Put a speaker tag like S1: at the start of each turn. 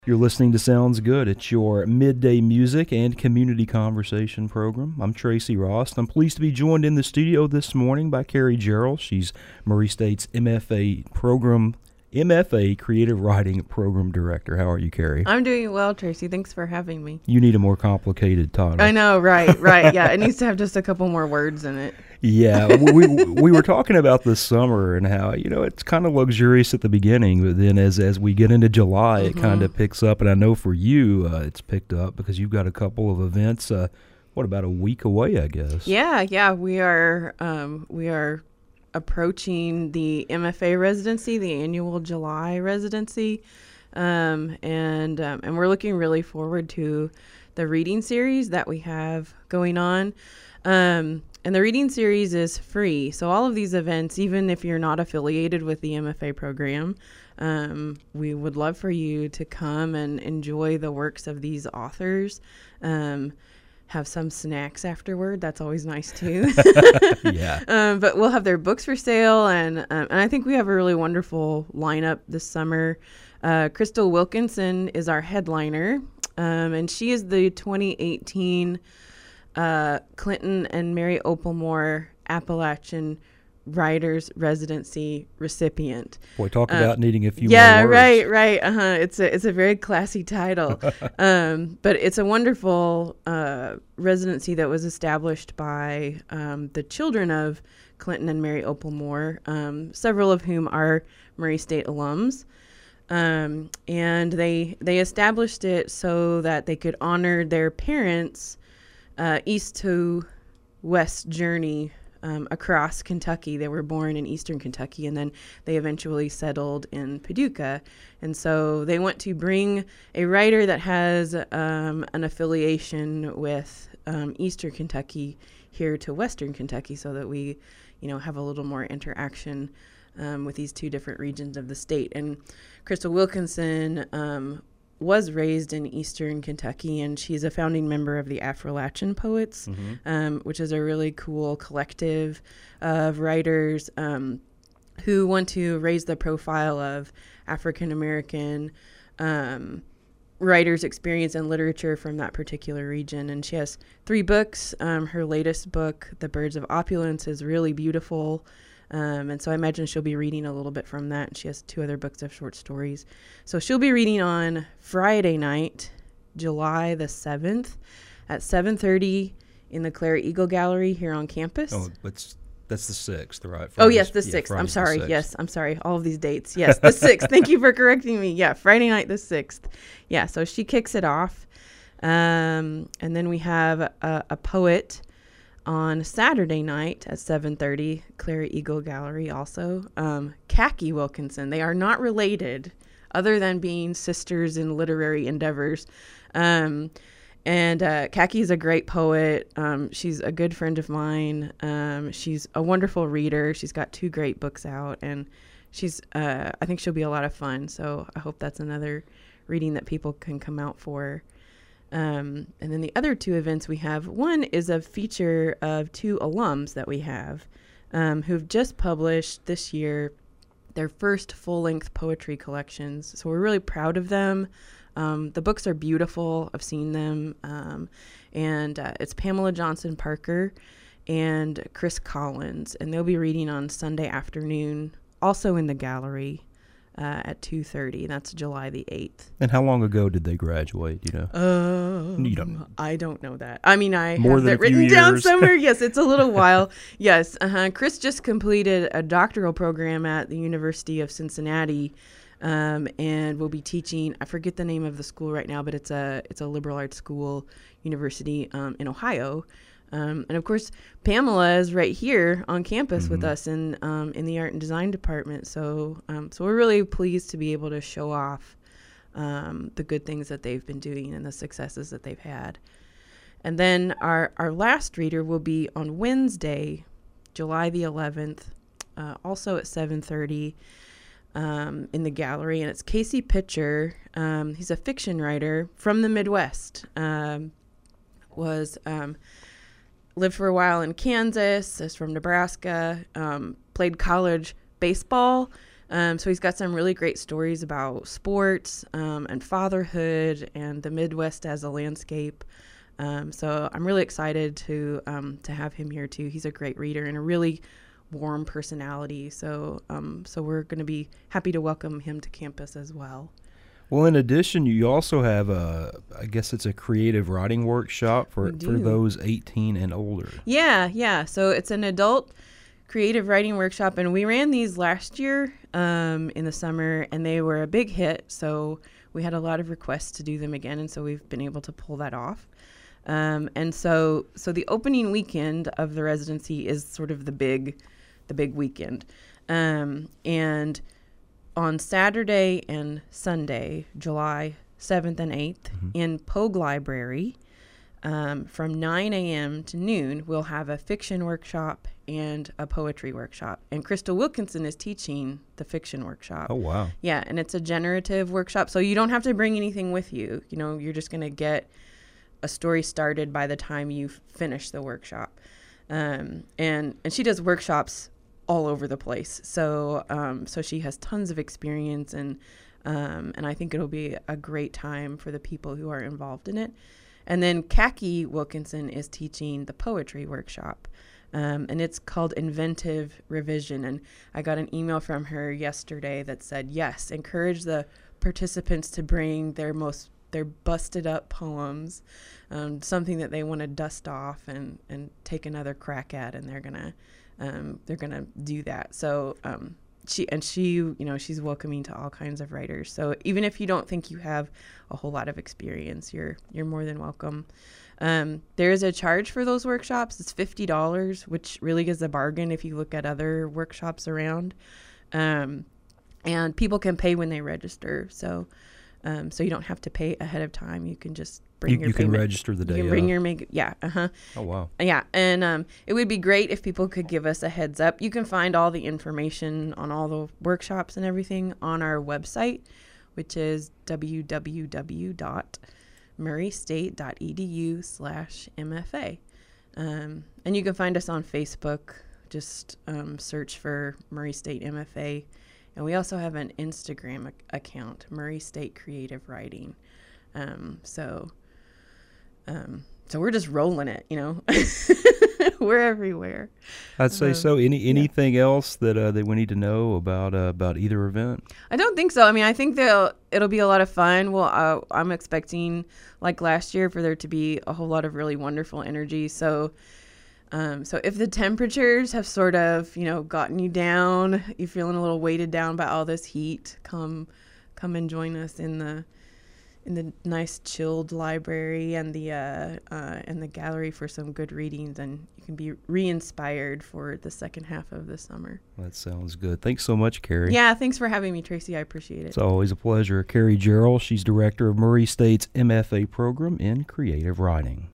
S1: You're listening to Sounds Good. It's your midday music and community conversation program. I'm Tracy Ross. I'm pleased to be joined in the studio this morning by Carrie Gerald. She's Murray State's MFA Creative Writing Program Director. How are you, Carrie?
S2: I'm doing well, Tracy. Thanks for having me.
S1: You need a more complicated title.
S2: I know, right. Yeah, it needs to have just a couple more words in it.
S1: Yeah, we were talking about this summer and how, it's kind of luxurious at the beginning, but then as we get into July, it kind of picks up. And I know for you, it's picked up because you've got a couple of events, about a week away, I guess?
S2: Yeah, we are approaching the MFA residency, the annual July residency, and we're looking really forward to the reading series that we have going on. And the reading series is free. So all of these events, even if you're not affiliated with the MFA program, we would love for you to come and enjoy the works of these authors. Have some snacks afterward. That's always nice too.
S1: Yeah.
S2: But we'll have their books for sale, and I think we have a really wonderful lineup this summer. Crystal Wilkinson is our headliner, and she is the 2018 Clinton and Mary Opalmore Appalachian Writers Residency recipient.
S1: Boy, talk about needing a few more
S2: Yeah,
S1: words.
S2: right. It's a very classy title. But it's a wonderful residency that was established by the children of Clinton and Mary Opalmore, several of whom are Murray State alums. And they established it so that they could honor their parents' east to west journey across Kentucky. They were born in eastern Kentucky, and then they eventually settled in Paducah. And so they want to bring a writer that has an affiliation with eastern Kentucky here to western Kentucky, so that we, have a little more interaction with these two different regions of the state. And Crystal Wilkinson was raised in eastern Kentucky, and she's a founding member of the Affrilachian Poets, which is a really cool collective of writers who want to raise the profile of African American writers' experience in literature from that particular region. And she has 3 books. Her latest book, The Birds of Opulence, is really beautiful. And so I imagine she'll be reading a little bit from that. And she has 2 other books of short stories. So she'll be reading on Friday night, July the 7th at 7:30 in the Claire Eagle Gallery here on campus.
S1: Oh, that's the 6th, right?
S2: Yes, the 6th. I'm sorry. Yes, I'm sorry. All of these dates. Yes, the 6th. Thank you for correcting me. Yeah, Friday night, the 6th. Yeah, so she kicks it off. And then we have a poet on Saturday night at 7:30, Claire Eagle Gallery also. Khaki Wilkinson. They are not related other than being sisters in literary endeavors. And Khaki is a great poet. She's a good friend of mine. She's a wonderful reader. She's got 2 great books out, and she's I think she'll be a lot of fun. So I hope that's another reading that people can come out for. And then the other 2 events we have, one is a feature of 2 alums that we have who've just published this year their first full-length poetry collections. So we're really proud of them. The books are beautiful. I've seen them. And it's Pamela Johnson Parker and Chris Collins. And they'll be reading on Sunday afternoon, also in the gallery. At 2:30. That's July the 8th.
S1: And how long ago did they graduate, You don't.
S2: I don't know that. I mean, I
S1: More
S2: have
S1: than
S2: that
S1: a few
S2: written down
S1: years.
S2: somewhere. Yes, it's a little while. Yes. Chris just completed a doctoral program at the University of Cincinnati, and will be teaching. I forget the name of the school right now, but it's a liberal arts school university in Ohio. And of course, Pamela is right here on campus with us in the art and design department. So we're really pleased to be able to show off the good things that they've been doing and the successes that they've had. And then our last reader will be on Wednesday, July the 11th, also at 7:30 in the gallery. And it's Casey Pitcher. He's a fiction writer from the Midwest. Lived for a while in Kansas, is from Nebraska, played college baseball, So he's got some really great stories about sports and fatherhood and the Midwest as a landscape. So I'm really excited to have him here too. He's a great reader and a really warm personality. So we're going to be happy to welcome him to campus as well.
S1: Well, in addition, you also have I guess it's a creative writing workshop for those 18 and older.
S2: Yeah. So it's an adult creative writing workshop, and we ran these last year in the summer, and they were a big hit. So we had a lot of requests to do them again, and so we've been able to pull that off. And so the opening weekend of the residency is sort of the big weekend, and on Saturday and Sunday, July 7th and 8th, in Pogue Library, from 9 a.m. to noon, we'll have a fiction workshop and a poetry workshop. And Crystal Wilkinson is teaching the fiction workshop.
S1: Oh, wow.
S2: Yeah, and it's a generative workshop, so you don't have to bring anything with you. You know, you're just going to get a story started by the time you finish the workshop. And she does workshops all over the place. So she has tons of experience, and I think it'll be a great time for the people who are involved in it. And then Khaki Wilkinson is teaching the poetry workshop, and it's called Inventive Revision. And I got an email from her yesterday that said, yes, encourage the participants to bring their busted up poems, something that they want to dust off and take another crack at, and they're gonna do that. So she's welcoming to all kinds of writers. So even if you don't think you have a whole lot of experience, you're more than welcome. There is a charge for those workshops. It's $50, which really is a bargain if you look at other workshops around. And people can pay when they register. So you don't have to pay ahead of time. You can just bring your payment.
S1: You can register the day.
S2: You can bring your yeah.
S1: Oh, wow.
S2: Yeah, and it would be great if people could give us a heads up. You can find all the information on all the workshops and everything on our website, which is www.murraystate.edu/MFA. And you can find us on Facebook. Just search for Murray State MFA. And we also have an Instagram account, Murray State Creative Writing. So we're just rolling it, you know. We're everywhere.
S1: I'd say so. Anything else that we need to know about either event?
S2: I don't think so. I mean, I think it'll be a lot of fun. Well, I'm expecting, like last year, for there to be a whole lot of really wonderful energy. So if the temperatures have sort of, gotten you down, you're feeling a little weighted down by all this heat, come and join us in the nice chilled library and the gallery for some good readings, and you can be re-inspired for the second half of the summer.
S1: That sounds good. Thanks so much, Carrie.
S2: Yeah, thanks for having me, Tracy. I appreciate it.
S1: It's always a pleasure. Carrie Jarrell, she's director of Murray State's MFA program in creative writing.